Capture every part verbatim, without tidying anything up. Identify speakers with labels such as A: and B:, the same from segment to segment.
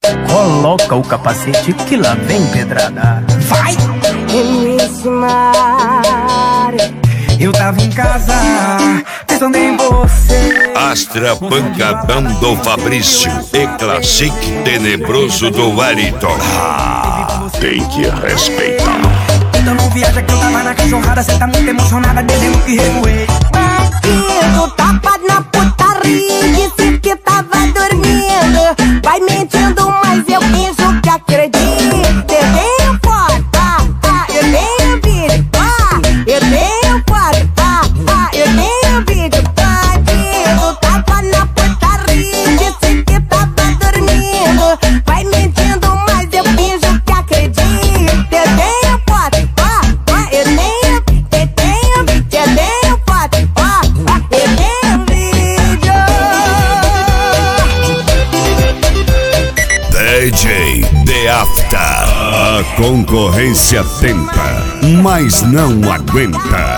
A: Coloca o capacete que lá vem pedrada. Vai!
B: M C Mari,
A: eu tava em casa, pensando em você.
C: Astra Pancadão do Fabrício e Classic Tenebroso do Wellington.
D: Ah, tem que respeitar.
A: Então não viaja que eu tava na cachorrada. Cê tá muito emocionada, dizendo que revoei.
B: bandido, tapa na putaria, disse que tava dormindo. Vai mentindo, mas eu finjo que acredito. Eu tenho foto, ah, ah, eu tenho vídeo, ah, eu tenho foto, ah, ah, eu tenho vídeo. Bandido, tapa na putaria, disse que tava dormindo. Vai mentindo, mas eu finjo que acredito. Eu tenho foto, ah, ah, eu tenho, eu tenho, eu tenho foto, ah, ah, eu tenho vídeo.
C: D J The After. A concorrência tenta, mas não aguenta.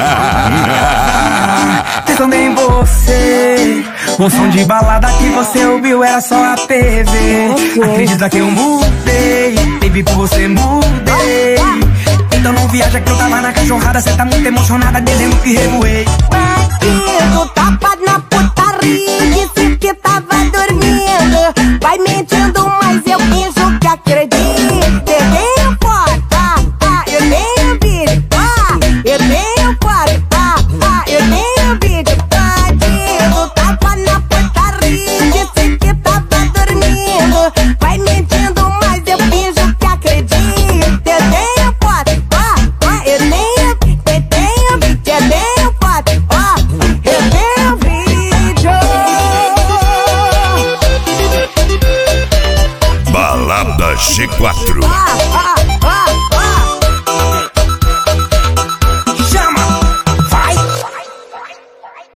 A: Pensando em você, um som de balada que você ouviu era só a T V. Acredita que eu mudei, baby, por você mudei. Então não viaja que eu tava na cachorrada. Cê tá muito emocionada, dizendo que revoei.
B: Bandido, tapa na putaria, disse que tava dormindo. Vai mentindo, mas eu finjo que acredito. Eu tenho foto, ah, ah, eu tenho vídeo, ah, eu tenho foto, ah, ah, eu tenho vídeo. Bandido, tapa na putaria, disse que tava dormindo. Vai mentindo, mas eu finjo que acredito. Eu tenho foto, ah, ah, eu tenho, eu tenho, eu tenho foto, ah, eu tenho vídeo.
C: Balada G quatro.
B: Ah, ah, ah.